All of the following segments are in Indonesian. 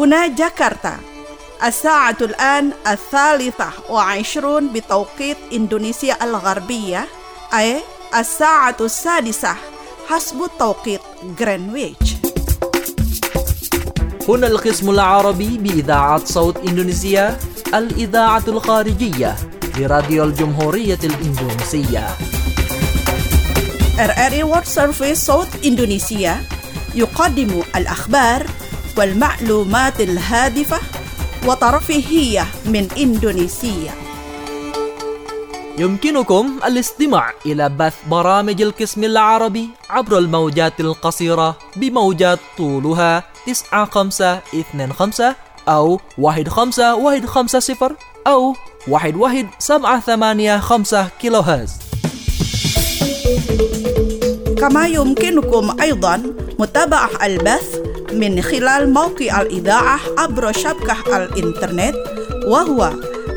هنا جاكرتا. الساعة الآن 23:20 بتوقيت إندونيسيا الغربية، أي 6:00 حسب توقيت غرينتش. هنا القسم العربي بإذاعة صوت إندونيسيا، الإذاعة الخارجية لراديو الجمهورية الإندونيسية. RRI World Service صوت إندونيسيا يقدم الأخبار والمعلومات الهادفة وترفيهية من إندونيسيا. يمكنكم الاستماع إلى بث برامج القسم العربي عبر الموجات القصيرة بموجات طولها 9525 أو 15150 أو 11785 كيلو هرتز. كما يمكنكم أيضا متابعة البث من خلال موقع الإذاعة عبر شبكة الإنترنت، وهو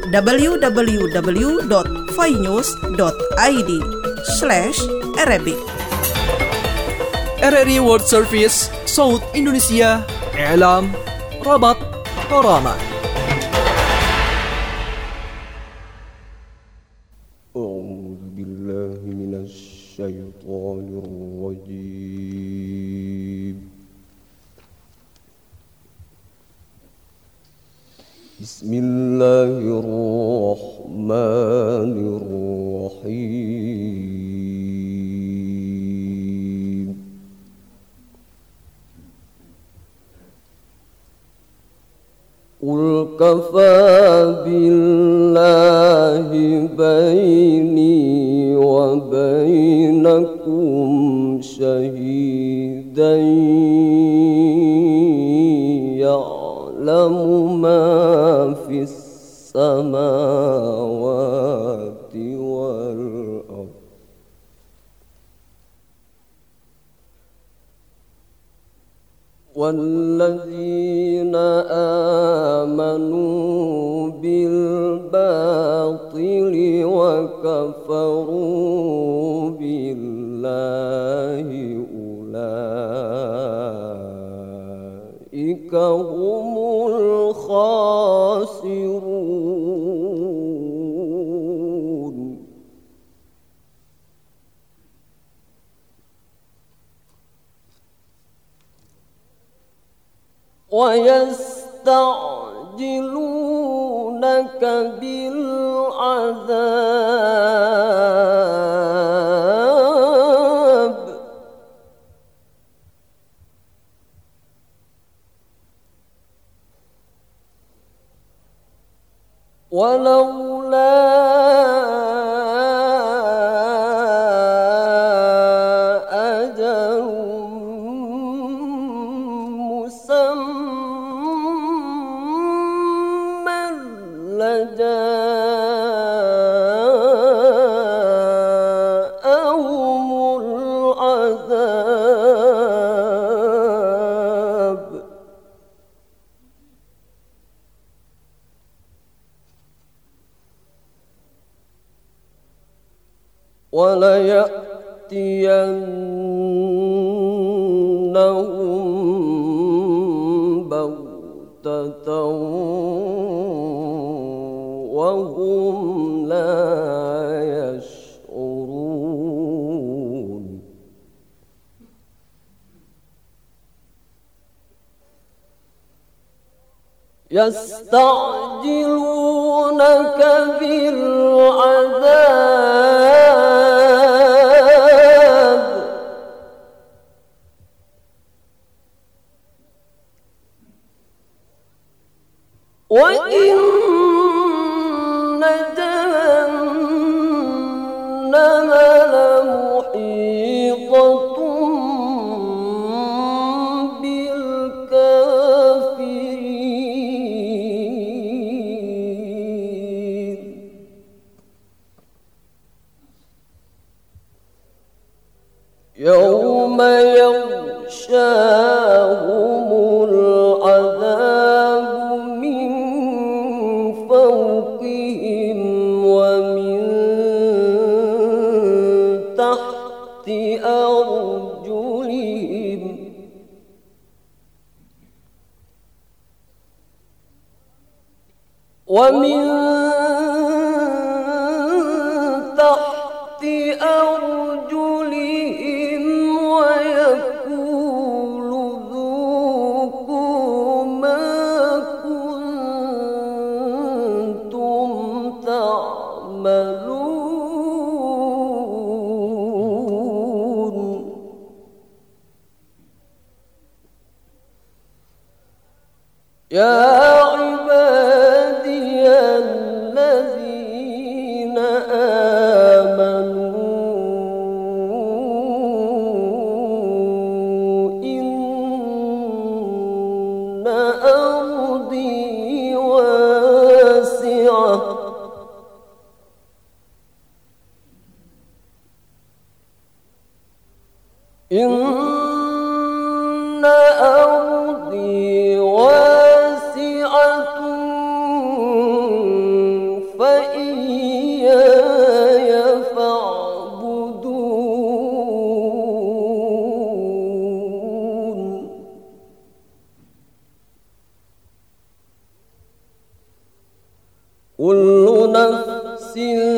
www.finews.id/Arabic. RRI World Service صوت إندونيسيا، إعلام، ربط، غرامة. أعوذ بالله من الشيطان الرجيم. بسم الله الرحمن الرحيم. قل كفى بالله بيني وبينكم شهيدا يعلم ما في السماوات والأرض والذين آمنوا بالباطل وكفروا بالله أولئك هم الخاسرون. ويستعجلونك بالعذاب ولولا أجل مسمى لجاءهم العذاب وليأتينهم بغتة وهم لا يشعرون. يستعجلونك بالعذاب وإن جهنم لمحيطة بالكافرين. يوم يغشاهم العذاب من فوقهم ومن تحت أرجلهم ومن تحت أرجلهم ويقول ذوقوا ما كنتم تعملون يا عبادي الذين آمنوا إن أرضي واسعة إن أرضي واسعة فإياي فاعبدون كل نفس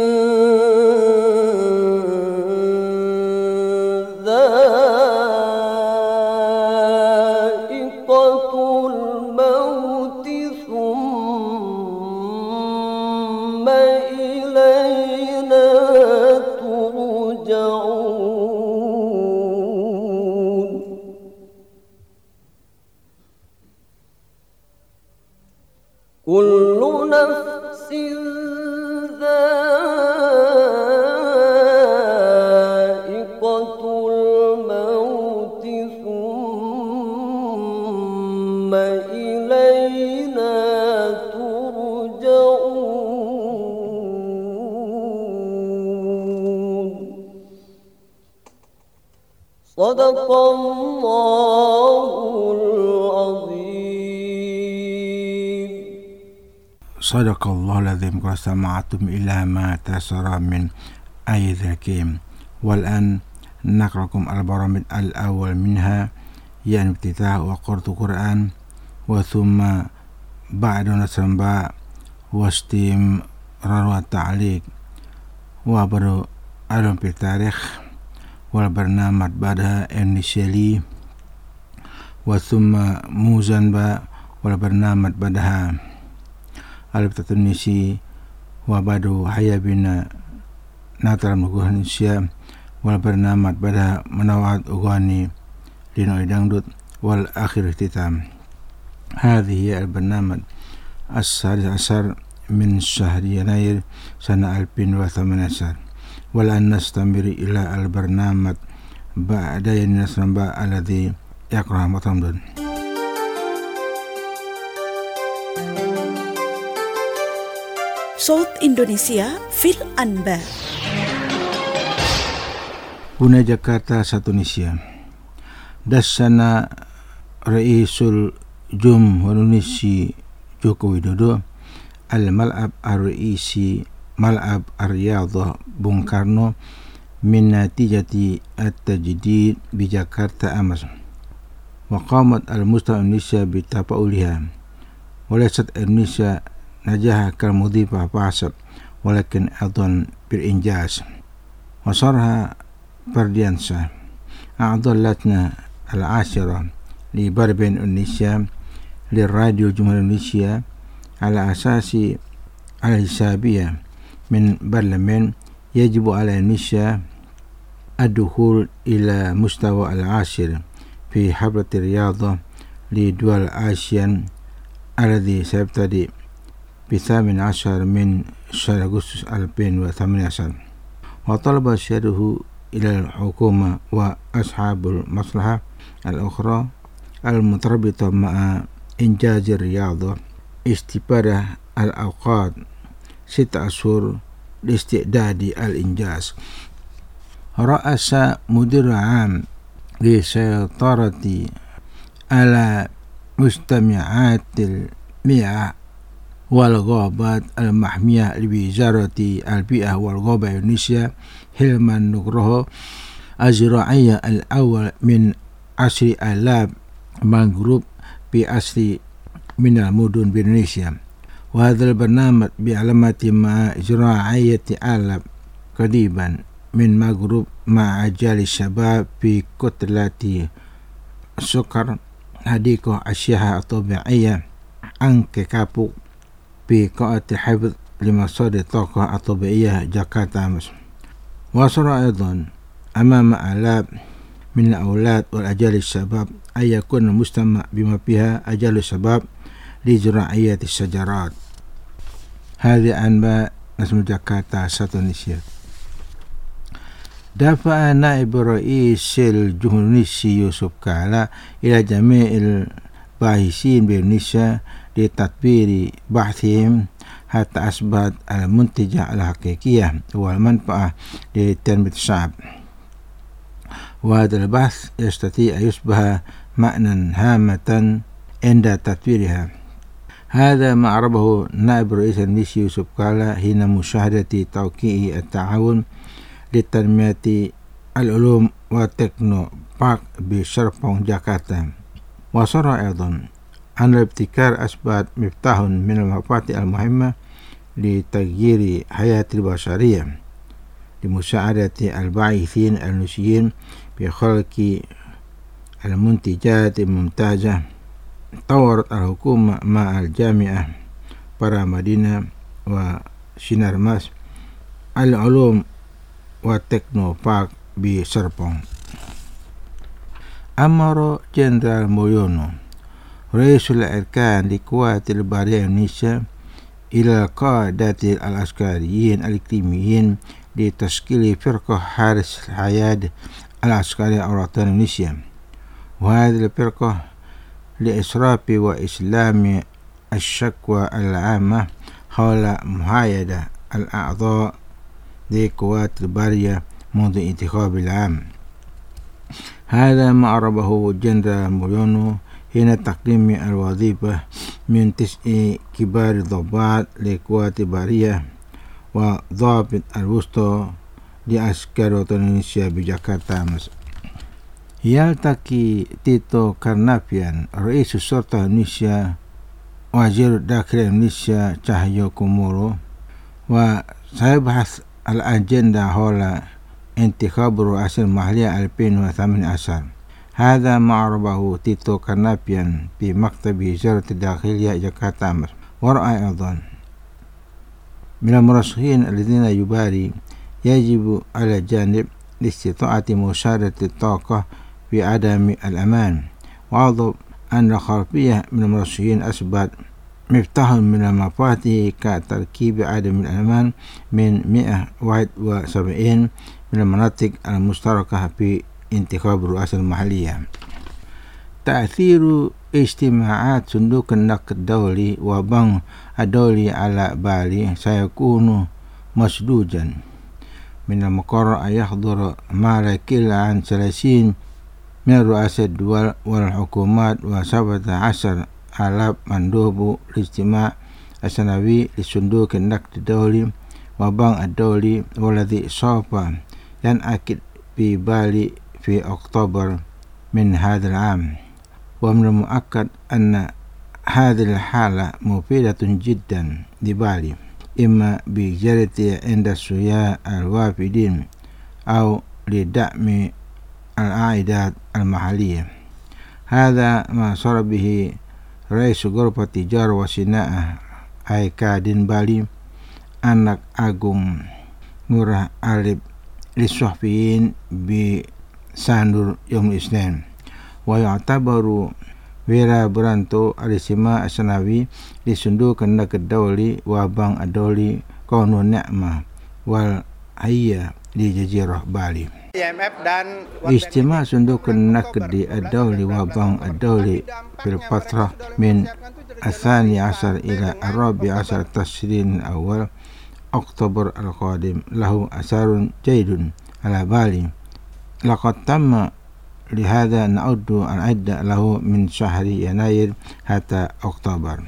ذائقة الموت ثم إلينا ترجعون كل نفس ذائقة الموت ثم إلينا ترجعون صدق الله العظيم صدق الله العظيم. قد سمعتم إلى ما تسرى من آية الكريم. والآن نقرأكم البرامج الأول منها يعني افتتاح وقرأ القرآن وثم بعد نسمع واستمرار والتعليق وبرو علم بالتاريخ والبرنامج بعدها النشالي وثم موزنبا والبرنامج بعدها التونسي وبعد حيا بنا ناتر مغنيسيا والبرنامج بعدها منوعات أغاني لنوع دangdut والآخر اختتام. هذه هي البرنامج السادس عشر من شهر يناير سنة 2018. والآن نستمر إلى البرنامج بعد ينسنبا الذي يقرأ مطمدون. صوت Indonesia fil Anbar. Pune Jakarta satu Indonesia. Dasana Raisul Jumhuriyah Joko Widodo Al-Mal'ab Ar-Raisi Mal'ab Ar-Riyadhah Bung Karno min natijati at-tajdid bi Jakarta Amas wa qamat al-mustawa Indonesia bi tafa'uliha wa laysat Indonesia najaha kal mudhifa fahasab walakin adhan bil injaz wa sarha fardiansa a'dallatna al-ashira li barbin Indonesia li radio Jumhuriyah Indonesia ala asasi al-hisabiyah min barlaman yajibu ala Indonesia ad-dukhul ila mustawa al-ashir fi hablati riyadhah li dual ASEAN alladhi sayabtadi bi 18 min syahr Agustus 2018 wa talaba syarhu ila al-hukuma wa ashabul maslahah al-ukhra al-mutarabita ma'a injazir riyadhah istifadah al-awqat 6 ashur لاستعداد الإنجاز. رأس مدير عام للسيطرة على مجتمعات المياه والغابات المحمية لوزارة البيئة والغابة إندونيسيا هلمان نغروه الزراعية الأول من 10,000 mangrove بأصل من المدن بإندونيسيا وهذا البرنامج بعلامة مع زراعية آلب قريبا من مغرب مع رجال الشباب في كتلة سكر حديقة أشياء طبيعية أنك كابو في قاعة حفظ لمصادر الطاقة الطبيعية جاكرتا مصر. وصل أيضا أمام آلاف من الأولاد والأجيال الشباب أن يكون المجتمع بما فيها أجيال الشباب لزراعية الشجرات. هذه أنباء نسمة جاكرتا ساتونيسيا. دفع نائب رئيس الجمهورية يوسف كالا إلى جميع الباحثين بإندونيسيا لتطوير بحثهم حتى أثبت المنتجة الحقيقية والمنفعة لتنمية الشعب. وهذا البحث يستطيع أن يصبح معنى هامة عند تطويرها. هذا ما عربه نائب رئيس الإندونيسي يوسف كالا حين مشاهدة توقيع التعاون لتنمية العلوم والتكنو بارك بشربون جاكرتا. وصر أيضا أن الابتكار أثبت مفتاح من المفاتيح المهمة لتغيير حياة البشرية لمساعدة الباحثين الإندونيسيين بخلق المنتجات الممتازة. طورت الحكومة مع الجامعة برامدينا وسينارماس العلوم والتكنو بارك بسربون. أمر جنرال موليونو رئيس الأركان لقوات البرية إندونيسيا إلى القادة العسكريين الإقليميين لتشكيل فرقة حارس الحياة العسكرية الوطنية إندونيسيا. وهذه الفرقة لإسراف وإسلام الشكوى العامة حول محايدة الأعضاء لقوات البرية منذ انتخاب العام. هذا ما عربه جنرال موليونو حين تقديم الوظيفة من 9 كبار ضباط لقوات البرية وضابط الوسطى لعسكر وطن إندونيسيا بجاكرتا مصر. يلتقي تيتو كارنافيان رئيس الشرطة إندونيسيا وزير الداخل إندونيسيا تشاهيو كومورو وسيبحث الأجندة حول انتخاب الرئاسة المحلية 2018. هذا ما عربه تيتو كارنافيان في مكتب وزارة الداخلية جاكرتا مصر. ورأى أيضا من المرشحين الذين يباري يجب على الجانب لاستطاعة مشاهدة الطاقة في عدم الأمان. وأضف أن الخلفية من المرشحين أثبت مفتاح من المفاتيح كتركيب عدم الأمان من 171 من المناطق المشتركة في انتخاب الرئاسة المحلية. تأثير اجتماعات صندوق النقد الدولي وبنك الدولي على بالي سيكون مسدودا. من المقرر أن يحضر ما لا يقل عن 30 من رؤساء الدول والحكومات و17,000 مندوب الاجتماع السنوي لصندوق النقد الدولي وبنك الدولي والذي سوف ينعقد في بالي في أكتوبر من هذا العام. ومن المؤكد أن هذه الحالة مفيدة جدا لبالي إما بزيارة عند السياح الوافدين أو لدعم العائدات المحلية. هذا ما صار به رئيس غرفة تجارة وصناعة أيكادين بالي أنك أغوم نورا ألب للصحفيين بساندور يوم الاثنين. ويعتبر فيرا برانتو الاجتماع السنوي لصندوق النقد الدولي وبنك الدولي كون نعمة والحية لجزيرة بالي. اجتماع صندوق النقد الدولي وبنك الدولي في الفترة من 12 إلى 14 تشرين الأول أكتوبر القادم له أثر جيد على بالي. لقد تم لهذا نعد العدة له من شهر يناير حتى أكتوبر.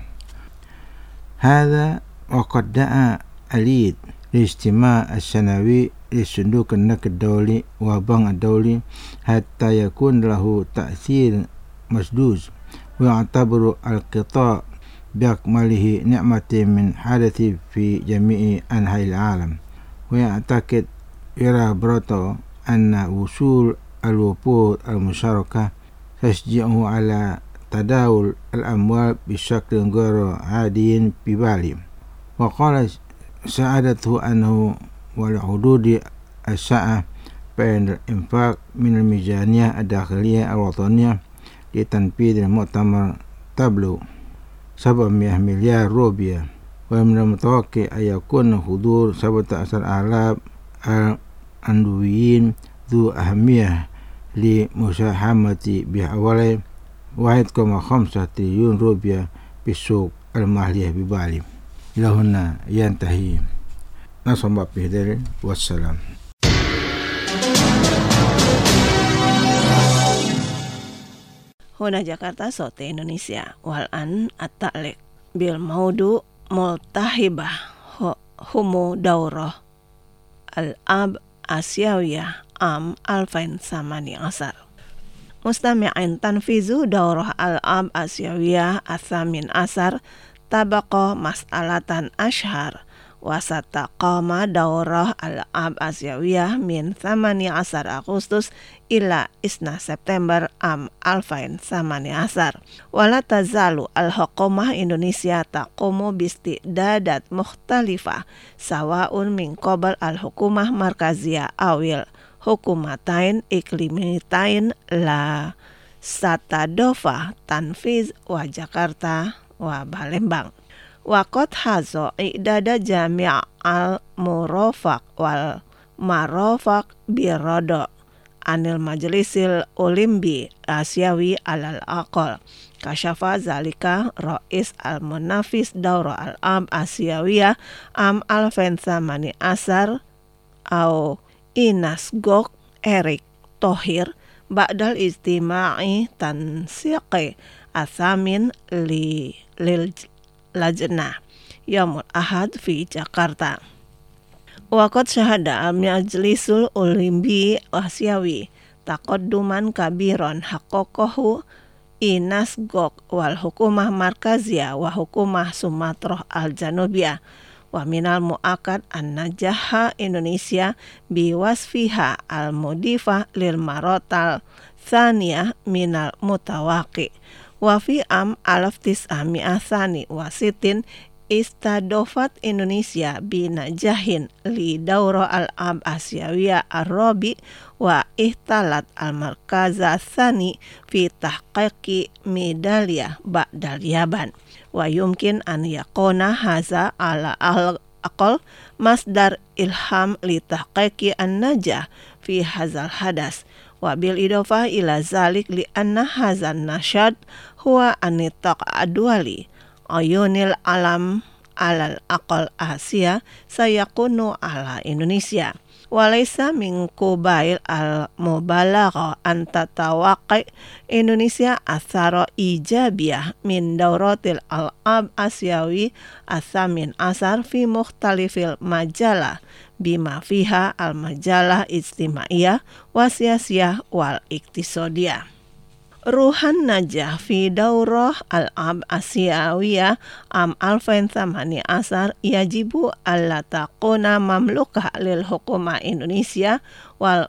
هذا وقد دعا اليد للاجتماع السنوي لصندوق النقد الدولي وبنك الدولي حتى يكون له تأثير مسدود. ويعتبر القطاع بأكمله نعمة من حدث في جميع أنحاء العالم. ويعتقد يرى بروتو أن وصول الوفود المشاركة تشجعه على تداول الأموال بشكل غير عادي ببالي. وقال سعادته أنه ولحدود الساعة بين الإنفاق من الميزانية الداخلية الوطنية لتنفيذ المؤتمر تبلغ 700 مليار روبية. ومن المتوقع أن يكون حضور 17,000 أندويين ذو أهمية لمساهمة بحوالي 1.5 تريليون روبية بالسوق المحلية ببالي. إلى هنا ينتهي نصب بهدر والسلام. Huna Jakarta Sote Indonesia Walan at-ta'liq bil maudu multahibah humu daurah al-ab Asyawiyah am 2018. Mustami'in tanfizu daurah al-ab Asyawiyah athamin asar tabaqa mas'alatan ashhar wasataqama daurah al-ab Asyawiyah min 18 Agustus ila 2 September am 2018. Wala tazalu al-hukumah Indonesia taqumu bistidadat mukhtalifah sawaun min qabal al-hukumah markaziyah awil hukumatain iklimitain la satadofa tanfiz wa Jakarta wa Palembang. Waqat hazo i'dada jami' al-murafaq wal marafaq birodo anil majlisil olimbi asyawi alal aqal. Kasyafa zalika Rais al-Munafis Daura al-Am Asyawiyah am al-Fensamani Asar au Inas Gok Erik Tohir ba'dal istima'i tansiqi athamin lil lajnah Yaumul Ahad fi Jakarta. Waqad syahada al-Majlisul Olimpi Asyawi taqadduman kabiron haqqaqahu Inas Gok wal hukumah markaziyah wa hukumah Sumatrah al-Janubiyah wa minal mu'akad an-najaha Indonesia biwasfiha al-mudifah lil marotal thaniyah minal mutawaqi. Wa fi am 1960 wasitin istadofat Indonesia binajahin li daura al-ab Asyawiyah ar-rabi wa ihtalat al-markaza tsani fi tahqiqi medaliyah ba'dal Yaban. Wa yumkin an yakuna haza ala al-aqal masdar ilham li tahqiqi an-najah fi hazal hadas. Wa bil idofah ila zalik li anna hazan nasyad huwa anitaq adwali ayunil alam alal aqal Asia sayakunu ala Indonesia. Walaysa min kubail al-mubalagha an tatawaqi Indonesia athara ijabiyah min dauratil al-ab Asyawi athamin asar fi mukhtalifil majalah bima fiha al-majalah ijtimaiyah wa siyasiyah wal iktisodiyah. Ruhan najah fi daurah al-ab Asyawiyah am 2018 yajibu alla taquna mamlukah lil hukumah Indonesia wal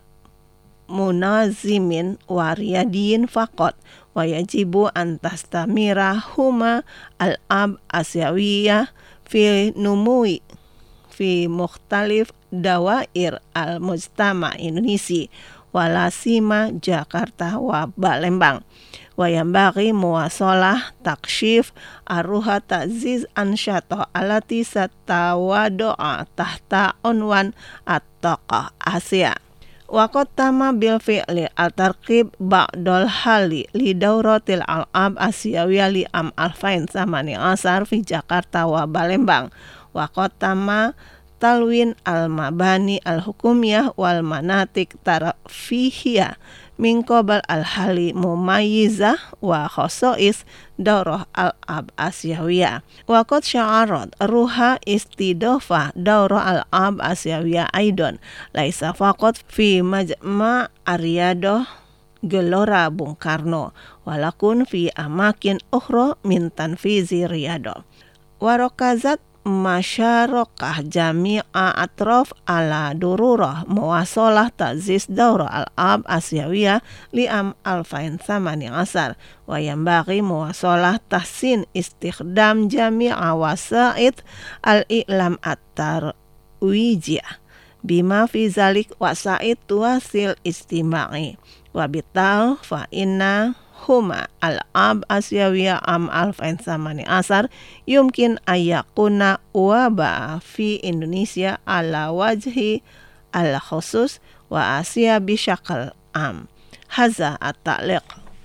munazimin wa riyadiyin faqat wa yajibu an tastamira huma al-ab Asyawiyah fi numui fi mukhtalif dawair al-mujtama Indonesia walasima Jakarta wa Palembang. Wa yambaghi muwasalah takshif aruha ta'ziz ansyata alati satawado'a tahta unwan at-taqah Asia. Wa qattama bil fi'li al-tarqib ba'dal hali li dauratil al-ab Asyawiyah li am 2018 fi Jakarta wa Palembang. Wa qattama talwin al-mabani al-hukumiyah wal manatik tarafihiyah min qabal al-hali mumayyizah wa khosois daurah al-ab Asyawiyah. Wa qad sya'arat ruha istidofah daurah al-ab Asyawiyah aidon laisa faqat fi majma' ar-riyadah Gelora Bung Karno walakun fi amakin ukhra min tanfizi riyadho. Warokazat masyarokah jami'a atraf ala dururah muwasalah ta'zis daurah al-ab asyawiyah li'am 2018 wa yambaghi muwasalah tahsin istikhdam jami'a wasa'id al-i'lam at-tarwijiyah bima fi zalik wasa'id tuwasil istima'i wa bital fa inna huma al-ab asyawiyah am 2018 yumkin ayakuna waba fi Indonesia ala wajhi al-khusus wa Asia bisyakal am. Haza at-ta'liq.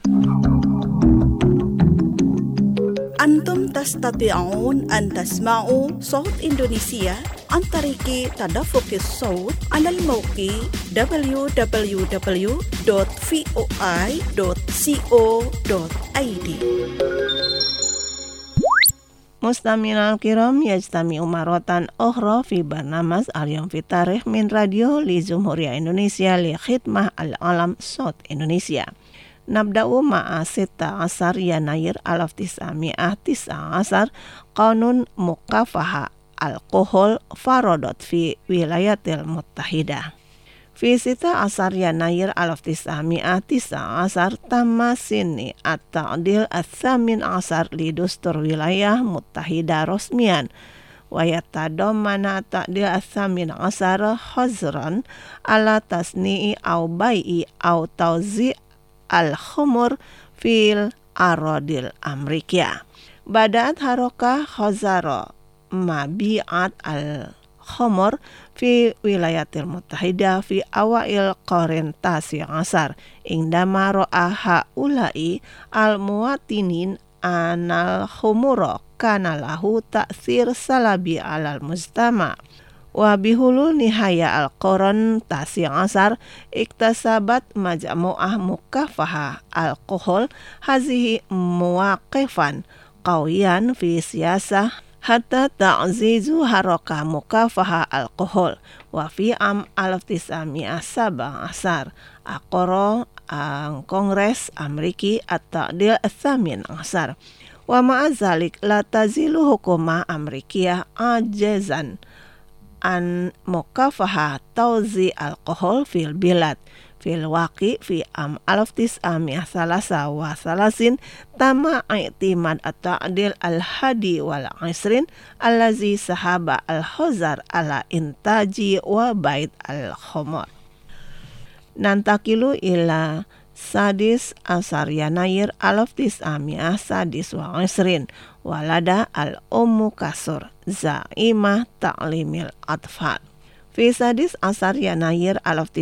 Antum tastati'un an tasma'u Sawt Indonesia an tariki tadaffuqis sawt alal mawqi www.voi.co.id. Mustami'al kiram yajtami'u maratan ukhra fi barnamas al-yawm fi tarikh min radio li Jumhuriyah Indonesia li khidmah al-alam Sawt Indonesia. Nabda'u ma'a 16 Yanair 1919 Qanun Mukafaha Alkohol Farodot fi Wilayatil Muttahidah. Fi 16 Yanair 1919 tamma sinni at-ta'dil ats-tsamin ashar li Dustur Wilayah Muttahidah Rosmian wa yatadammana ta'dil ats-tsamin ashar hazran ala tasni'i au bai'i au tawzi' al-khumur fil aradil Amrikiyah. Bada'at harokah khazara mabi'at al-khumur fi wilayatil muttahidah fi awail qarin tasi asar indama ro'a ha'ulai al-muwatinin anal khumura kana lahu ta'thir salabi alal mujtama. Wa bihulul nihaya al-Quran tasi asar iktasabat majmu'ah mukafaha alkohol hazihi muwaqifan qawiyan fi siyasah hatta ta'zizu haroka mukafaha alkohol wa fi am 1917 aqara Kongres Amriki at-ta'dil ats-tsamin asar wa ma'azalik la tazilu hukumah Amrikiyah ajazan an mukafaha tawzi alkohol fil bilad fil waqi fi am 1933 tama i'timad at-ta'dil al-hadi wal 20 allazi sahaba al-khazar ala intaji wa bait al-khumar. Nantakilu ila sadis asar Yanair 1920 walada al-ummu kasur za'imah ta'limil atfal. Fi sadis asar Yanair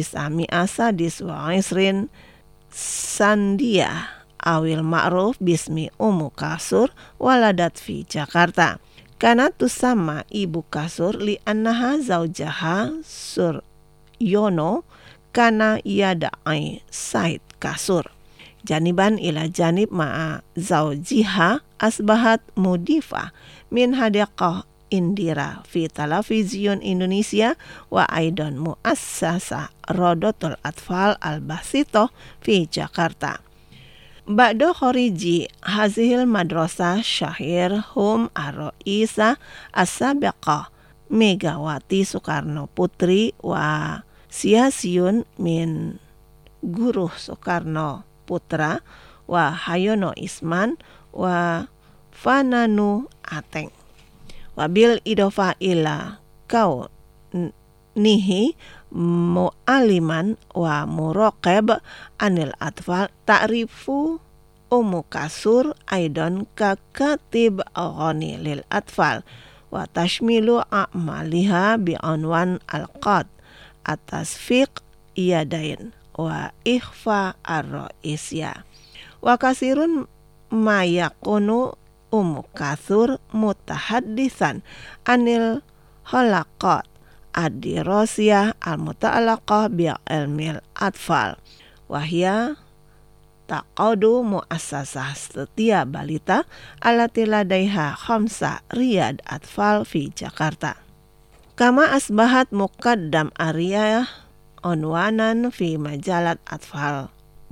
1920 Sandia awil ma'ruf bismi ummu kasur waladat fi Jakarta. Kanat tusamma ibu kasur li annaha zaujaha Suryono kana yada'i Said Kasur. Janiban ila janib ma'a zaujiha asbahat mudifa min hadiqah Indira fi Televisiun Indonesia wa aidan muassasa Rodotul Atfal Al-Basito fi Jakarta. Ba'da khoriji hazihil madrasah syahir hum ar-ra'isa as-sabiqah Megawati Soekarno Putri wa Siasyun min Guruh Soekarno Putra wa Hayono Isman wa Fananu Ateng. Wabil idofa ila kau nihi mu'aliman wa muraqab anil atfal ta'rifu Ummu Kasur aidan kakatib aghani lil atfal wa tashmilu a'maliha bi'anwan al-qad atasfiq iyadain wa ikhfa ar-ra'isya wa kasirun ma yakunu Ummu Kasur mutahaddisan anil halaqat ad-dirasiyah al-muta'allaqah bi'ilmil atfal wahya taqadu muassasah setia balita alati ladaiha khamsa riyad atfal fi Jakarta. Kama asbahat muqaddam ariyah unwanan fi majalat atfal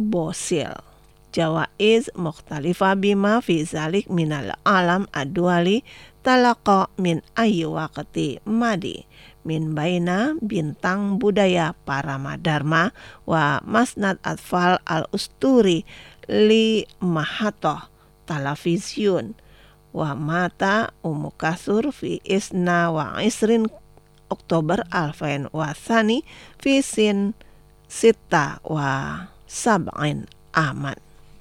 bosil. Jawaiz mukhtalifah bima fi zalik minal alam ad-duali talaqa min ayyi waqti madi min baina bintang budaya Paramadharma wa masnad atfal al-usturi li mahatoh television wa mata Kasur fi isna wa isrin Oktober alfain wa thani fi sin sita wa sab'in aman.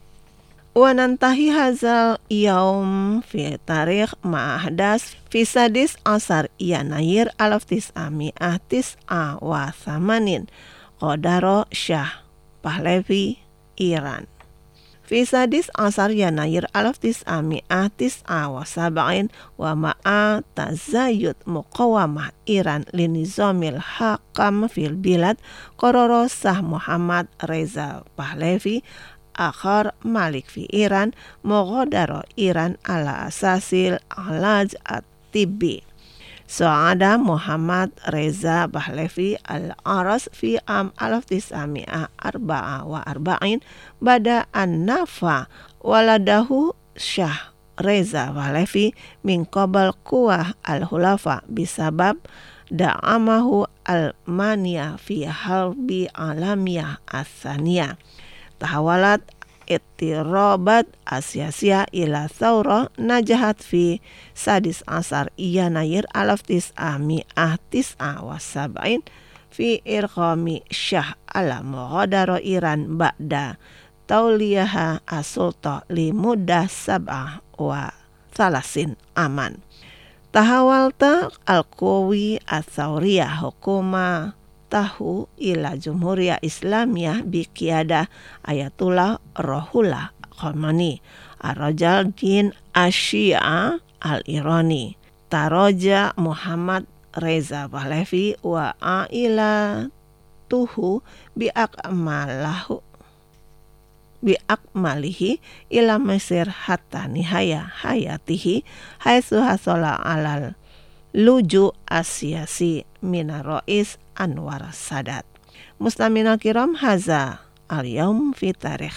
Wa nantahi hazal yaum fi tarikh ma'ahdas fi sadis asar Yanayir alaf tis'ami'ah tis'a wa thamanin Qadaro Shah Pahlavi Iran. Fi sadis asar Yanayir alaf tis'ami'ah tis'a wa sab'in wa ma'a tazayud muqawamah Iran linizamil hakam fil bilad qarara Shah Muhammad Reza Pahlavi akhar Malik fi Iran mogodaro Iran ala asasil alaj at-tibbi. So'ada Muhammad Reza Pahlavi al-Aras fi am alaf tis'ami'ah arba'a wa arba'in bada an-nafa waladahu Shah Reza Pahlavi min qabal kuwah al-hulafa bisabab da'amahu al-mania fi harbi alamiyah as-saniyah. Tahawalat ittirabat asyasia ila thawra najahat fi sadis asar Yanayir alaf tis'ami'ah tis'a wa sab'in fi irqami Shah ala mughadara Iran ba'da tauliyaha as-sulta li muddah sab'ah wa thalasin aman. Tahawalta al-Qawi as-Thawriyah hukuma tahu ila Jumhuriyah Islamiyah biqiyada Ayatullah Ruhollah Khomeini ar-Rajal din Asy-Syiah al-Irani Taraja Muhammad Reza Pahlavi wa ailatuhu biakmalihi ila Mesir hatta nihaya hayatihi haitsu hasala alal luju asyasi mina Rais Anwar Sadat. Muslimin al-kiram, haza al-yaum fi tarikh.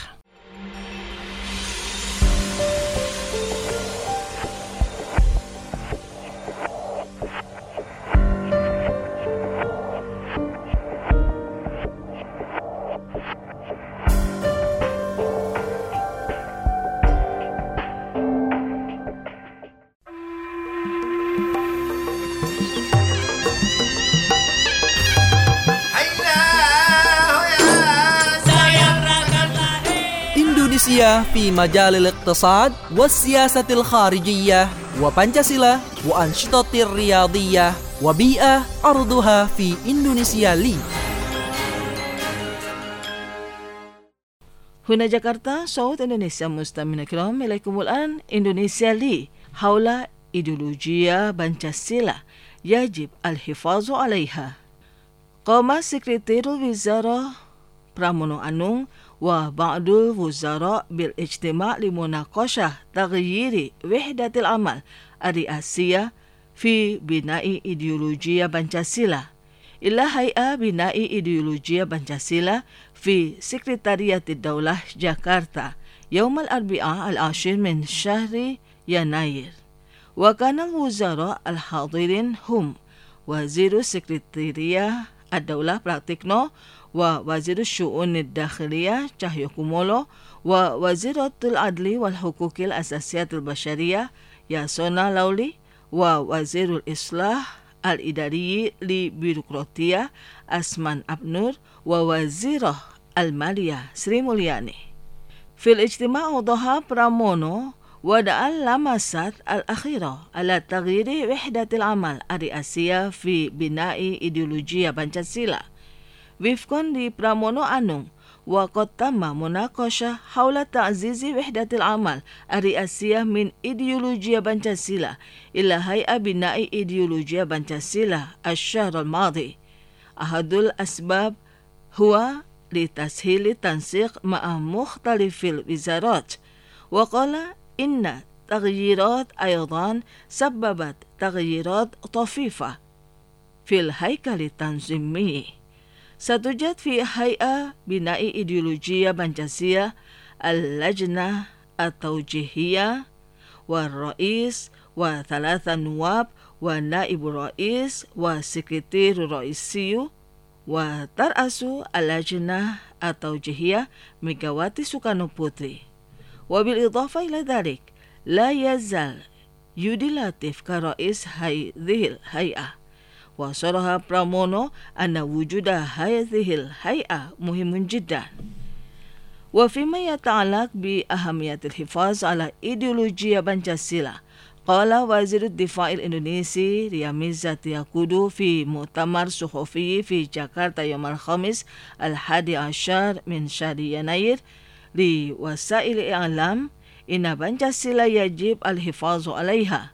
Indonesia fi majalil iqtisad wa siyasatil kharijiyah wa Pancasila wa anshitatir riyadiyah wa bi'ah arduha fi Indonesia li. Huna Jakarta, Saud Indonesia mustamina kiram ilaikumul an Indonesia li haula ideolojia Pancasila yajib al-hifazu alaiha. Qama Sekretarul Wizarah Pramono Anung wa ba'dul wuzara bil ijtima' li munaqashah taghyiri wahdatil amal ar-ri'asiyah fi bina'i ideolojia Pancasila ila hay'a bina'i ideolojia Pancasila fi Sekretariatid Daulah Jakarta yaum al-arbi'a al-ashir min syahri Yanayir wa kana al-wuzara al-hadirin hum Waziru Sekretariat ad-Daulah Praktikno wa Wazirus Syu'unid Dakhiliyah Cahyo Kumolo wa Waziratul Adli wal Hukukil Asasiyatul Basyariyah Yasona Lauli wa Wazirul Islah Al-Idari li Birokratiyah Asman Abnur wa Wazirah Al-Maliyah Sri Mulyani. Fil ijtima' awdaha Pramono wada'al lamasat al-akhirah ala taghyiri wahdatil amal ar-ri'asiyah fi bina'i ideolojia Pancasila. Wifkon di Pramono Anung wa qad tamma munaqashah haula ta'zizi wahdatil amal ar-ri'asiyah min ideolojia Pancasila ila hay'a bina'i ideolojia Pancasila asy-syahr al-madhi. Ahadul asbab huwa li tashili tansiq ma'a mukhtalifil wizarat wa qala inna taghyirat aydan sabbabat taghyirat tafifa fil haykali tanzimi. ستوجد في هيئة بناء إيديولوجية بنجاسية اللجنة التوجيهية والرئيس وثلاثة نواب ونائب رئيس وسكرتير رئيسي، وترأس اللجنة التوجيهية ميغاواتي سوكارنو بوتري. وبالإضافة إلى ذلك لا يزال يودي لاتيف كرئيس هذه الهيئة. وصرح برامونو أن وجود هذه الهيئة مهم جدا. وفيما يتعلق بأهمية الحفاظ على إيديولوجيا بنجاسيلا، قال وزير الدفاع الإندونيسي رياميزا تياكودو في مؤتمر صحفي في جاكرتا يوم الخميس 11 من شهر يناير لوسائل الإعلام إن بنجاسيلا يجب الحفاظ عليها،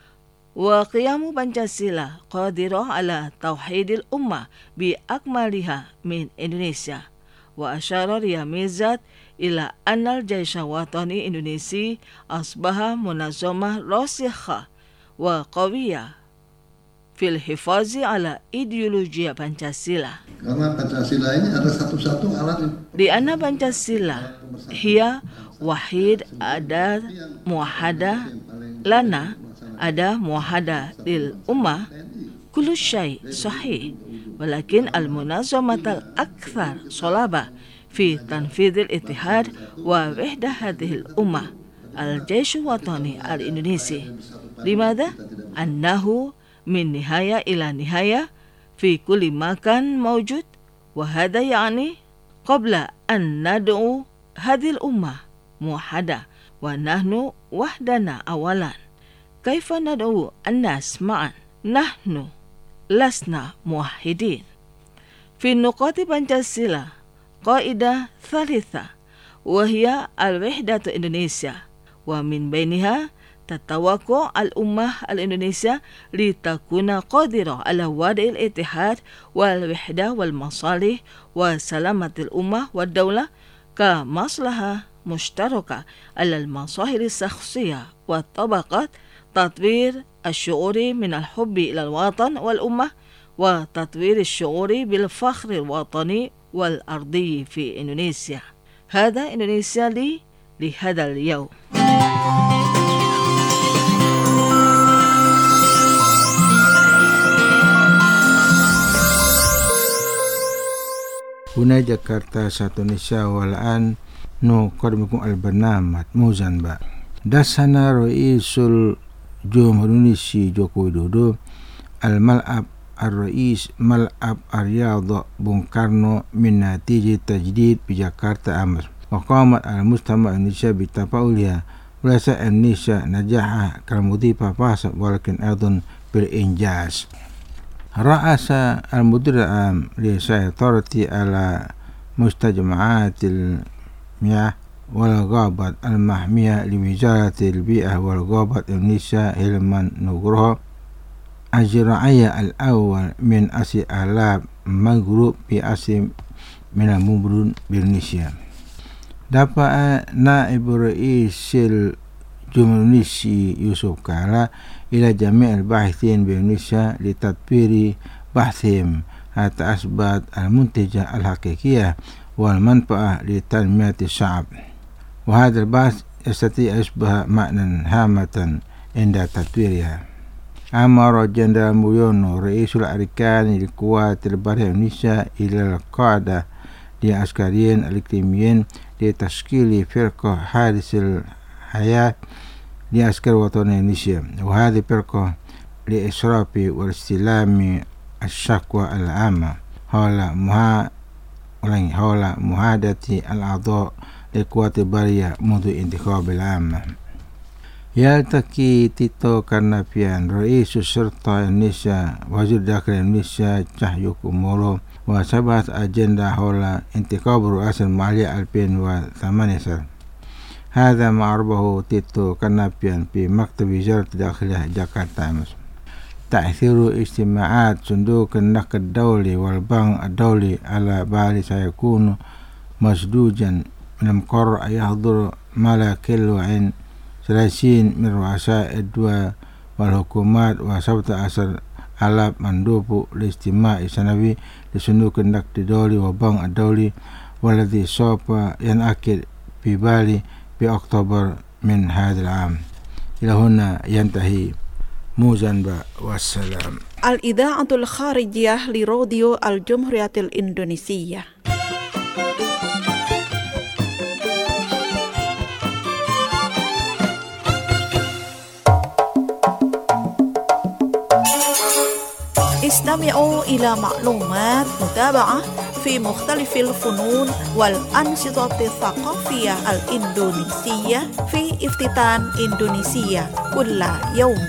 وقيام بنجاسيلا قادرة على توحيد الأمة بأكملها من إندونيسيا. وأشار رياميزات إلى أن الجيش الوطني الإندونيسي أصبح منظمة راسخة وقوية في الحفاظ على إيديولوجيا بنجاسيلا. Karena Pancasila ini ada satu-satu alat. لأن بنجاسيلا هي وحيد أداة موحدة لنا، أداة موحدة للأمة. كل شيء صحيح، ولكن المنظمة الأكثر صلابة في تنفيذ الاتحاد ووحدة هذه الأمة الجيش الوطني الإندونيسي. لماذا؟ أنه من نهاية إلى نهاية في كل مكان موجود، وهذا يعني قبل أن ندعو هذه الأمة موحدة ونحن وحدنا أولا. كيف ندعو الناس معا؟ نحن لسنا موحدين. في نقاط بنجاسيلا قاعدة ثالثة وهي الوحدة إندونيسيا، ومن بينها تتوقع الأمة الإندونيسية لتكون قادرة على وضع الاتحاد والوحدة والمصالح وسلامة الأمة والدولة كمصلحة مشتركة على المصالح الشخصية والطبقات، تطوير الشعور من الحب إلى الوطن والأمة، وتطوير الشعور بالفخر الوطني والأرضي في إندونيسيا. هذا إندونيسيا لي لهذا اليوم. هنا جاكرتا ساتونيسيا والآن نقدمكم البرنامج موزنبا. دسنا رئيس الجمهورية الإندونيسي جوكو ويدودو الملعب الرئيس ملعب الرياضة بون كارنو من نتيجة تجديد بجاكرتا أمس. وقامت المجتمع الإندونيسي بتفاعلها، وليس إندونيسيا نجاح كالمضيف فقط ولكن أيضا بالإنجاز. رأس المدير العام للسيطرة على مستجمعات المياه والغابات المحمية لوزارة البيئة والغابات إندونيسيا هيلمان نوغروهو الزراعية الأول من أصل آلاف مانغروف بأصل من المدن بإندونيسيا. دفع نائب رئيس الجمهورية الإندونيسي يوسف كالا إلى جميع الباحثين بإندونيسيا لتطوير بحثهم حتى أثبت المنتجة الحقيقية والمنفعة لتنمية الشعب، وهذا البحث يستطيع يصبح معنى هامة عند تطويرها. أمر جنرال موليونو رئيس الأركان للقوات البرية إندونيسيا إلى القادة العسكريين الإقليميين لتشكيل فرقة حادث الحياة لعسكر وطني إندونيسيا، وهذه فرقة لإشراف واستلام الشكوى العامة حول مهادة الأعضاء للقوات البرية منذ انتخاب العامة. يلتقي تيتو كارنافيان رئيس الشرطة إندونيسيا وزير داخل إندونيسيا تشاهيوكومورو وسبعة أجندة حول انتخاب رئاسة المالية 2018. هذا ما عرضه تيتو كارنافيان في مكتب وزارة الداخلية جاكرتا أمس. تأثير اجتماعات صندوق النقد الدولي والبنك الدولي على بالي سيكون مسدوجا من المقرر أن يحضر ما لا يقل عن 30 من رؤساء الدول والحكومات و17 alap mandupu listima'i sanawi lisundukin dak didoli wa bang adoli waladhi sopa yan akid fi Bali fi Oktober min hadal am. Ila huna yantahi muzanba wassalam. Al-Idha'atul Kharijiyah li Radio Al-Jumhuriyatil Indonesia. استمعوا إلى معلومات متابعة في مختلف الفنون والأنشطة الثقافية الإندونيسية في افتتان إندونيسيا كل يوم.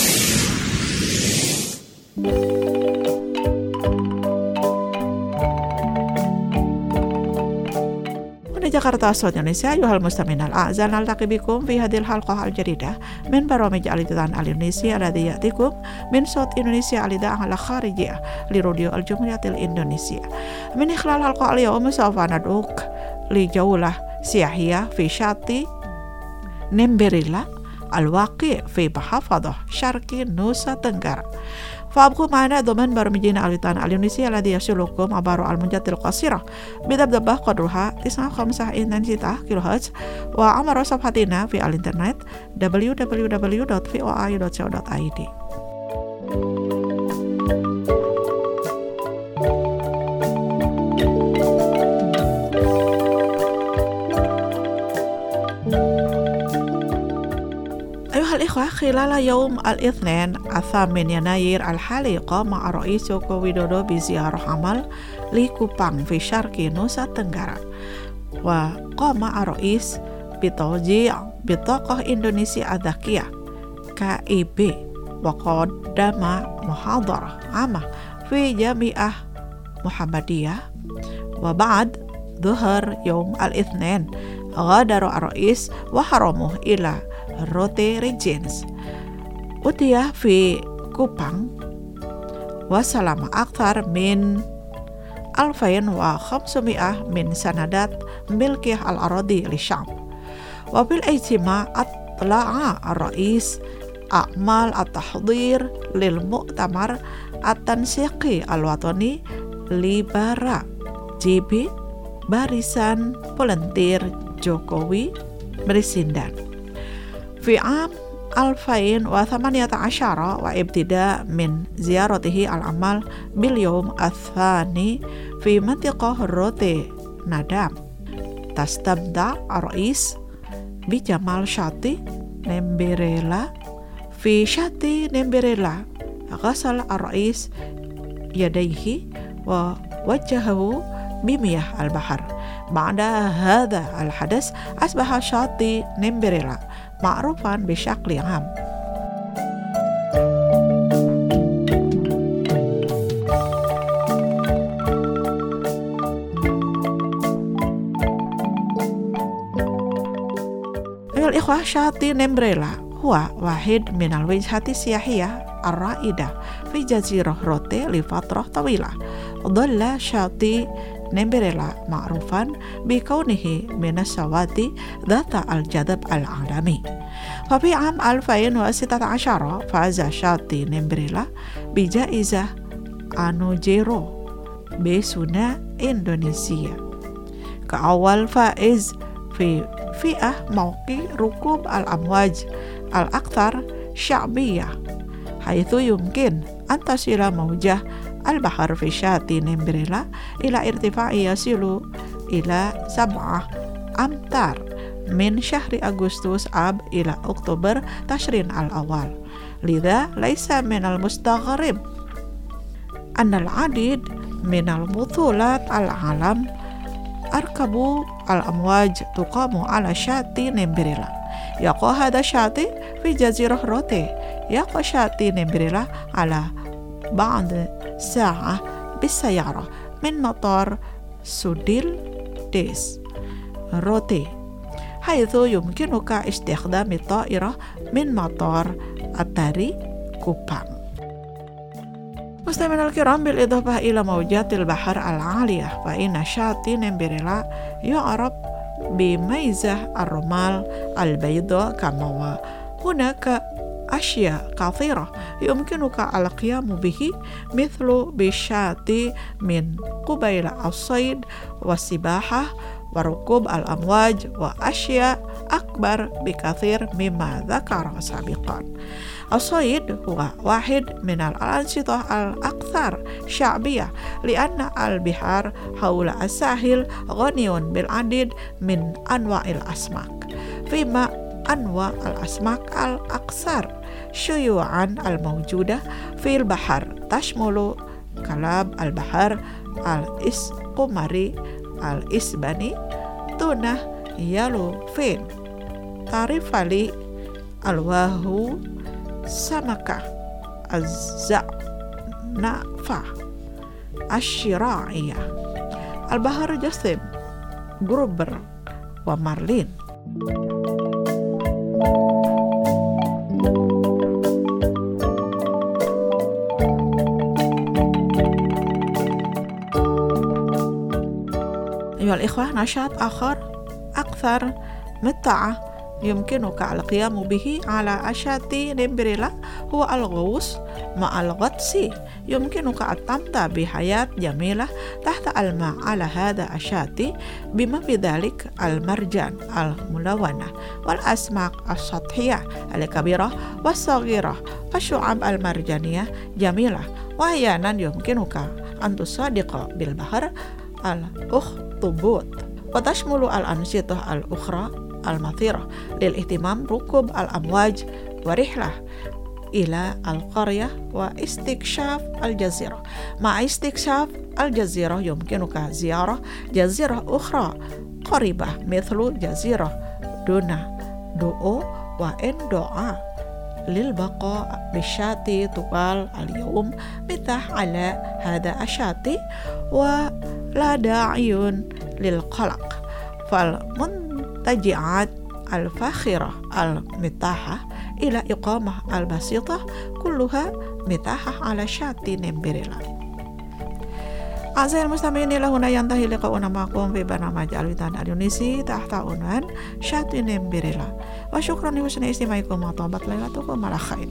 جاكرتا صوت إندونيسيا أيها المستمعين الأعزاء، نلتقي بكم في هذه الحلقة الجديدة من برامج الإذاعة الإندونيسية الذي يأتيكم من صوت إندونيسيا الإذاعة الخارجية لراديو الجمهورية الإندونيسية. من خلال حلقة اليوم سوف ندعوك لجولة سياحية في شاطئ نمبريلا الواقع في محافظة شرقي نوسا تنغرا. فابقوا معنا ضمن برنامجنا الإذاعة الإندونيسية الذي يصلكم عبر الموجات القصيرة بذبذبة قدرها 9.5 intensitas كيلوهرتز، وعبر صفحتنا في الإنترنت www.voi.co.id. الإخوة، خلال يوم الاثنين 8 يناير الحالي قام الرئيس جوكو ويدودو بزيارة عمل لكوبانغ في شرق نوسا تنغرا، وقام الرئيس بتوزيع بطاقة إندونيسيا الذكية KIB، وقدم محاضرة عامة في جامعة محمدية. وبعد ظهر يوم الاثنين غادر الرئيس وحرمه إلى روتي ريجينز. أتي في كوبانغ وسلم أكثر من 2500 من سندات ملكية الأراضي للشعب. وفي الاجتماع أطلع الرئيس أعمال التحضير للمؤتمر التنسيقي الوطني لبارا JB Barisan Volunteer Jokowi Berisindan في عام 2018 وابتداء من زيارته العمل باليوم الثاني في منطقة روتي ندام. تستمتع الرئيس بجمال شاطئ نمبريلا. في شاطئ نمبريلا غسل الرئيس يديه ووجهه بمياه البحر. بعد هذا الحدث أصبح شاطئ نمبريلا معروفا بشكل عام. أيها الإخوة، شاطئ نمبريلا هو واحد من الوجهات السياحية الرائدة في جزيرة روتي لفترة طويلة. ظل شاطئ نمبريلا معروفا بكونه من الشواطئ ذات الجذب العالمي. ففي عام 2016 فاز شاطئ نمبريلا بجائزة أنوجيرو بسنة إندونيسيا كأول فائز في فئة موقع ركوب الأمواج الأكثر شعبية، حيث يمكن أن تصل موجة البحر في شاطئ نمبريلا إلى ارتفاع يصل إلى 7 أمتار من شهر أغسطس أب إلى أكتوبر تشرين الأول. لذا ليس من المستغرب أن العديد من البطولات العالم أركبوا الأمواج تقام على شاطئ نمبريلا. يقع هذا الشاطئ في جزيرة روتي. يقع شاطئ نمبريلا على بعد ساعة بالسيارة من مطار سوديل ديس روتي، حيث يمكنك استخدام الطائرة من مطار التاري كوبانغ. مستمعينا الكرام، بالإضافة إلى موجات البحر العالية، فإن شاطئ نمبريلا يعرف بميزة الرمال البيضاء، كما هناك أشياء كثيرة يمكنك القيام به مثل بالشاة من قبيل الصيد والسباحة وركوب الأمواج وأشياء أكبر بكثير مما ذكر سابقا. الصيد هو واحد من الأنشطة الأكثر شعبية لأن البحار حول الساحل غني بالعديد من أنواع الأسماك، فيما أنواع الأسماك الأكثر شيوعا الموجودة في البحر تشمل كلاب البحر، الإسقمري، الإسباني، تونة، يلوفين، تاريفالي، الواهو، سمكة، الزعنفة، الشراعية، البحر جسم، جروبر، ومارلين. أيها الإخوة، نشاط آخر أكثر متعة يمكنك القيام به على أشاة نمبريلا هو الغوص مع الغطس. يمكنك التمتع بحياة جميلة تحت الماء على هذا الشاة، بما في ذلك المرجان الملونة والأسماك السطحية الكبيرة والصغيرة. الشعاب المرجانية جميلة، وأحيانا يمكنك أن تصادق بالبحر الأخطبوط. وتشمل الأنشطة الأخرى المثيرة للاهتمام ركوب الأمواج ورحلة إلى القرية واستكشاف الجزيرة. مع استكشاف الجزيرة يمكنك زيارة جزيرة أخرى قريبة مثل جزيرة دونا دوو وإندوعا للبقاء بالشاطئ طوال اليوم متاح على هذا الشاطئ ولا داعي للقلق. فالمنتجعات الفاخرة المتاحة إلى إقامة البسيطة كلها متاحة على شاطئ نمبريلا. أعزائي المستمعين، إلى هنا ينتهي لقاؤنا معكم في برنامج الوطن الإندونيسي تحت عنوان شاطئ نمبريلا، وشكرا لحسن استماعكم وطابت ليلتكم على خير.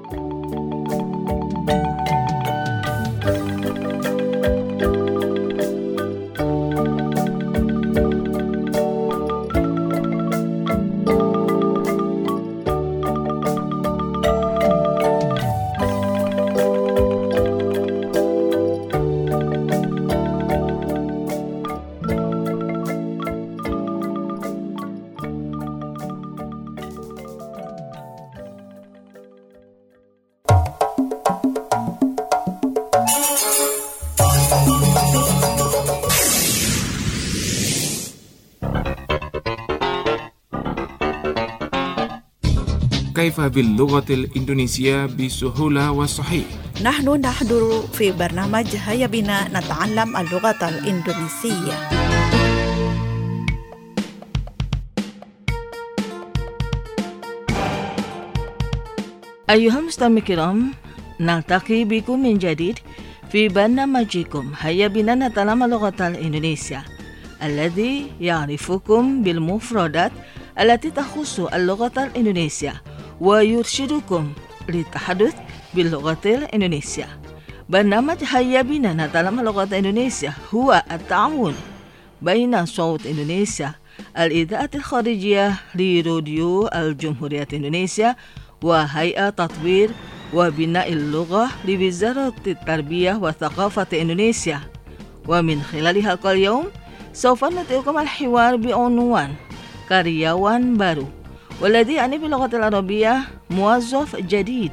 كيف باللغة الإندونيسية بسهولة وصحيح؟ نحن نحضر في برنامج هيا بنا نتعلم اللغة الإندونيسية. أيها المستمعين الكرام، نلتقي بكم من جديد في برنامجكم هيا بنا نتعلم اللغة الإندونيسية، الذي يعرفكم بالمفردات التي تخص اللغة الإندونيسية ويرشدكم للتحدث باللغة الإندونيسية. برنامج هيا بنا نتعلم اللغة الإندونيسية هو التعاون بين صوت إندونيسيا، الإذاعة الخارجية لراديو الجمهورية إندونيسيا، وهيئة تطوير وبناء اللغة لوزارة التربية والثقافة إندونيسيا. ومن خلال حلقة اليوم سوف نترككم الحوار بعنوان karyawan baru، والذي يعني باللغة العربية موظف جديد.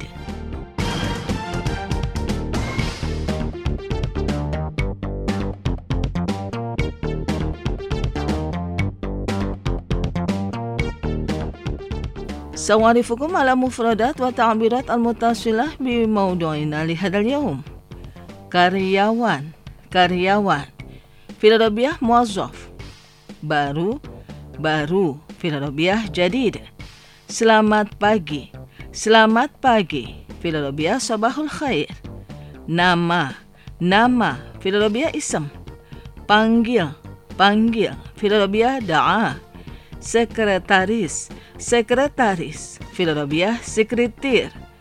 سأعرفكم على مفردات وتعبيرات المتصلة بموضوعنا لهذا اليوم. karyawan في العربية موظف، baru في العربية جديد. selamat pagi في العربية صباح الخير. nama في العربية اسم. panggil في العربية دعاء. sekretaris في العربية sekretir.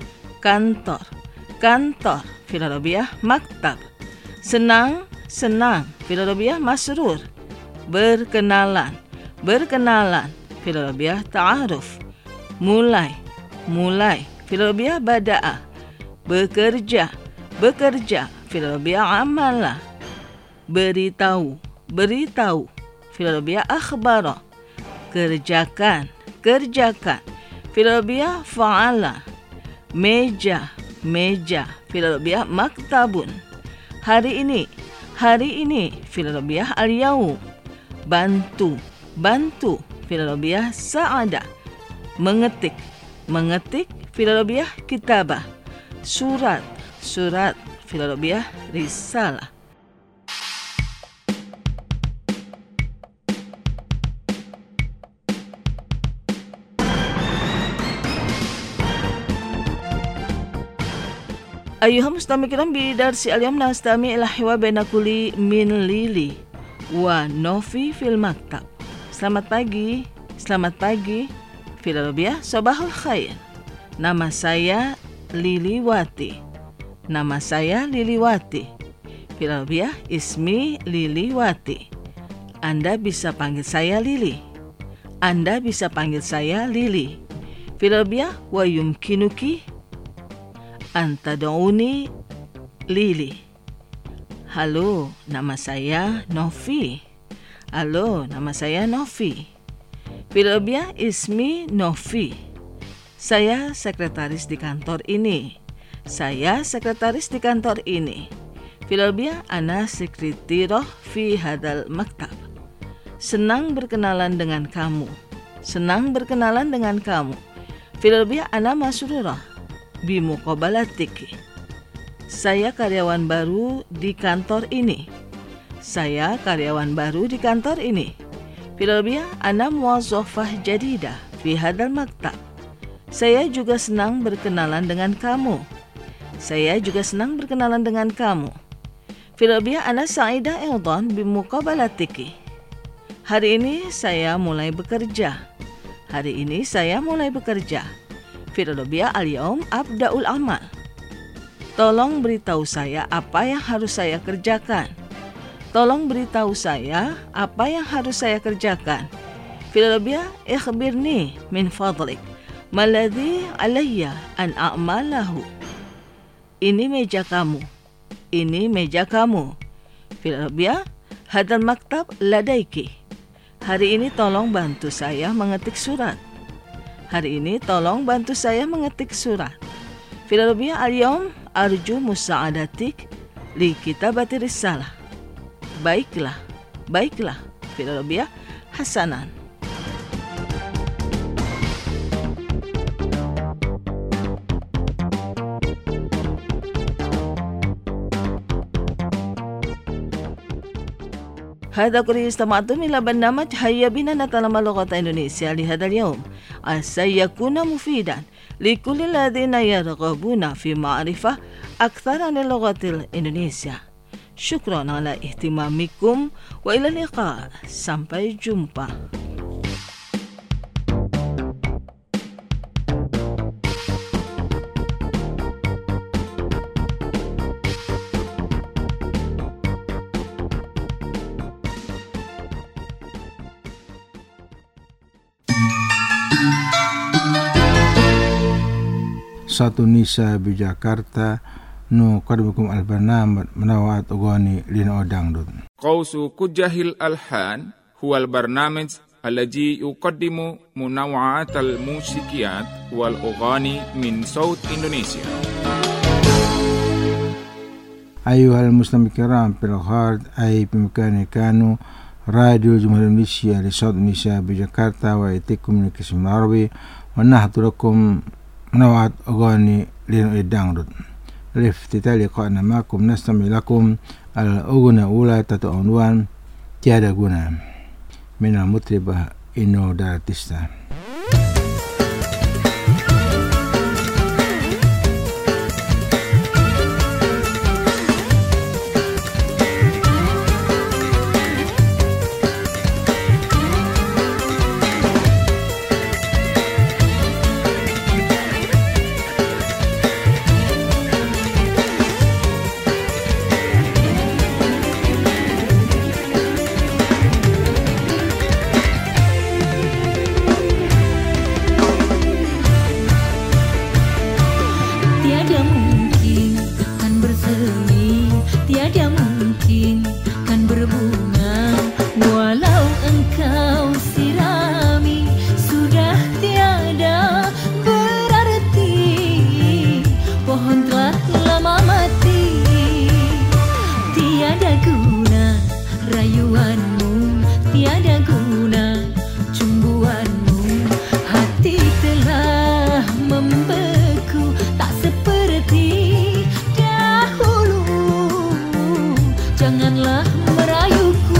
kantor. Kantor, filolobiah maktab. Senang, senang, filolobiah masrur. Berkenalan, berkenalan, filolobiah ta'aruf. Mulai, mulai, filolobiah bada'ah. Bekerja, bekerja, filolobiah amalah. Beritahu, beritahu, filolobiah akhbara. Kerjakan, kerjakan, filolobiah fa'ala. Meja, meja, filolobiah maktabun. Hari ini, filolobiah al-yaum. Bantu, bantu, filolobiah sa'ada. Mengetik, mengetik, filolobiah kitabah. Surat, surat, filolobiah risalah. Ayuha mustami kiram bidarsi al-yawm nastami ila hiwa baina kulli min Lili wa Novi fil maktab. Selamat pagi, filolobiah sabahul khair. Nama saya Liliwati. Nama saya Liliwati. Filolobiah ismi Liliwati. Anda bisa panggil saya Lili. Anda bisa panggil saya Lili. Filolobiah wa yumkinuki anta dauni Lili. Halo, nama saya Novi. Halo, nama saya Novi. Filolobiah ismi Novi. Saya sekretaris di kantor ini. Saya sekretaris di kantor ini. Filolobiah ana sekretirah fi hadal maktab. Senang berkenalan dengan kamu. Senang berkenalan dengan kamu. Filolobiah ana masrurah bimuqabalatiki. Saya karyawan baru di kantor ini. Saya karyawan baru di kantor ini. Filolobiah ana muwazzafah jadidah fi hadal maktab. Saya juga senang berkenalan dengan kamu. Saya juga senang berkenalan dengan kamu. Filolobiah ana sa'idah aidan bimuqabalatiki. Hari ini saya mulai bekerja. Hari ini saya mulai bekerja. Filolobiah al-yaum abda'ul amal. Tolong beritahu saya apa yang harus saya kerjakan. Tolong beritahu saya apa yang harus saya kerjakan. Filolobiah ikhbirni min fadlik maladhi alayya an a'malahu. Ini meja kamu. Ini meja kamu. Filolobiah hadal maktab ladaiki. Hari ini tolong bantu saya mengetik surat. Hari ini tolong bantu saya mengetik surat. Filolobiah al-yaum arju musa'adatik li kitabati risalah. Baiklah, baiklah. Filolobiah hasanan. هذا كله استمعتم إلى برنامج هيا بنا نتعلم اللغة الإندونيسية لهذا اليوم عسى يكون مفيدا لكل الذين يرغبون في معرفة أكثر عن اللغة الإندونيسية. شكرا على اهتمامكم وإلى اللقاء. Sampai jumpa. Satu Nisa di Jakarta nu qadmukum al-barnamij menawat ugani lina odangdut. Qausu kujahil alhan huwal barnamij alladhi yuqaddimu munawwa'at al-musikiyat wal ughani min saut Indonesia. Ayuhal muslimin kiram fil khard ay bimkani kanu Radio Jumhuriyah Indonesia di Saut Indonesia di Jakarta wa itikum min kism arabi wa nahdurakum منوعات أغاني لين إدانغرد لافتتاح لقائنا معكم نستمع لكم الأغنية الأولى تحت عنوان تيادا غنا من المطربة إنو دارتيستا. rayuanmu tiada guna, cumbuanmu hati telah membeku, tak seperti dahulu. Janganlah merayuku.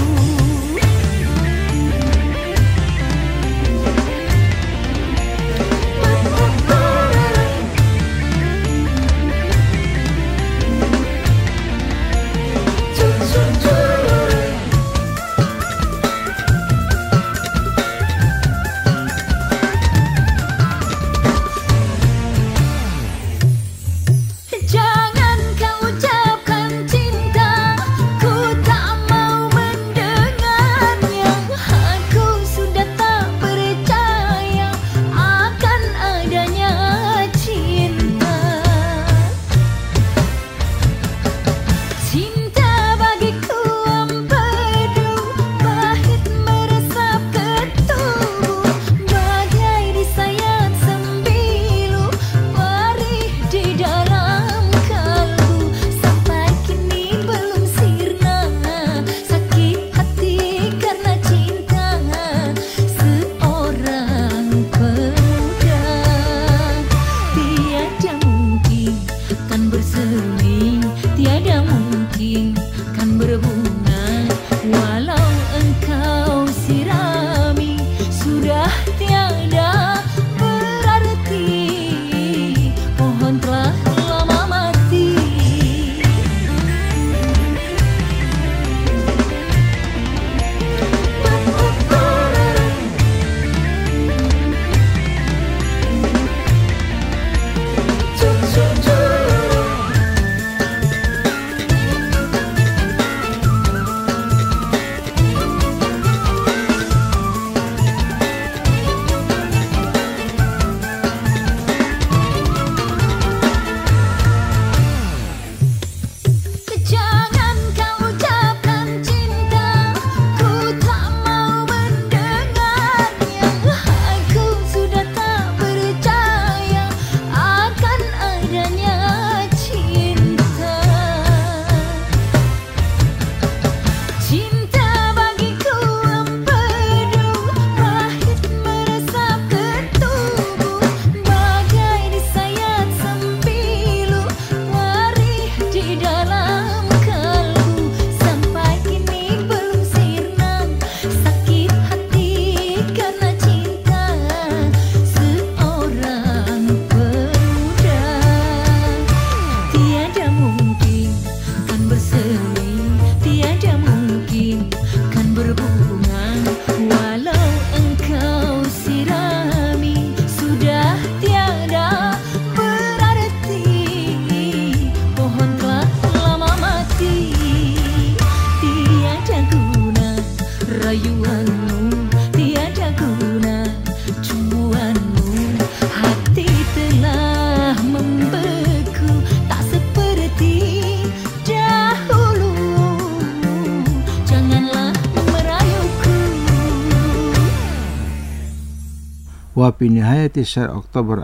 وفي نهاية شهر أكتوبر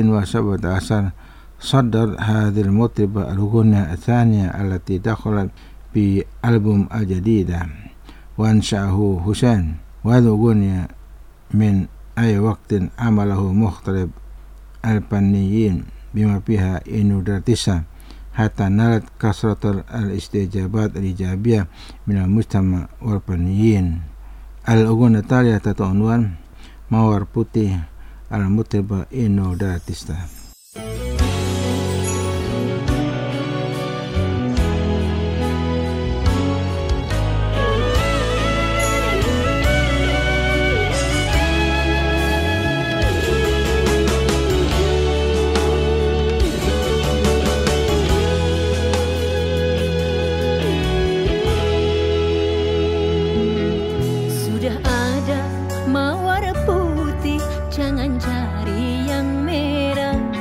2017 صدر هذه المطربة الأغنية الثانية التي دخلت في ألبوم الجديد وأنشأه حسين، وهذه الأغنية من أي وقت عمله مختلف الفنيين بما فيها إنو درتيسا حتى نالت كثرة الاستجابات الإيجابية من المجتمع والفنيين. الأغنية التالية تحت عنوان Mawar Putih al-Mutribah Inul Daratista. Sudah ada mawar putih, jangan cari yang merah.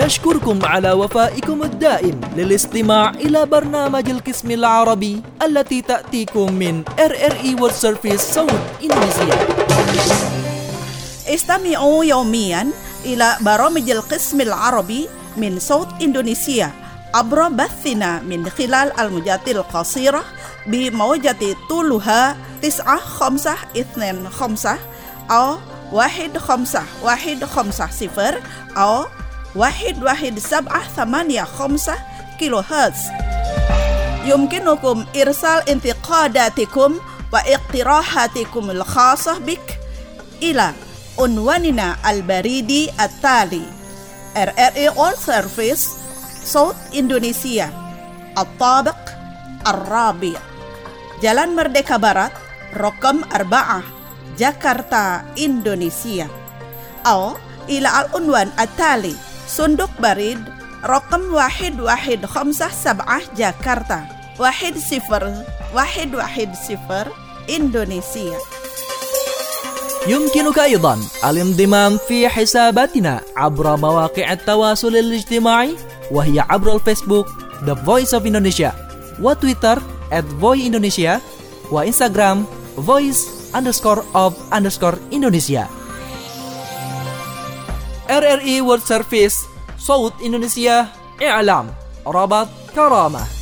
نشكركم على وفائكم الدائم للاستماع إلى برنامج القسم العربي التي تأتيكم من RRI World Service صوت إندونيسيا. استمعوا يوميا إلى برامج القسم العربي من صوت إندونيسيا عبر بثنا من خلال الموجات القصيرة بموجة طولها 9525 أو 15150 أو 11785 كيلو هرتز. يمكنكم إرسال انتقاداتكم واقتراحاتكم الخاصة بك إلى عنواننا البريدي التالي: RRI World Service صوت إندونيسيا، الطابق الرابع، Jalan Merdeka Barat, Rokam 4, Jakarta, Indonesia. أو إلى العنوان التالي: صندوق بريد رقم 1157 جاكرتا 10110 إندونيسيا. يمكنك أيضا الانضمام في حساباتنا عبر مواقع التواصل الاجتماعي، وهي عبر الفيسبوك The Voice of Indonesia، وتويتر @voindonesia، وإنستغرام voice_of_Indonesia. RRI World Service صوت إندونيسيا، إعلام، ربط، كرامة.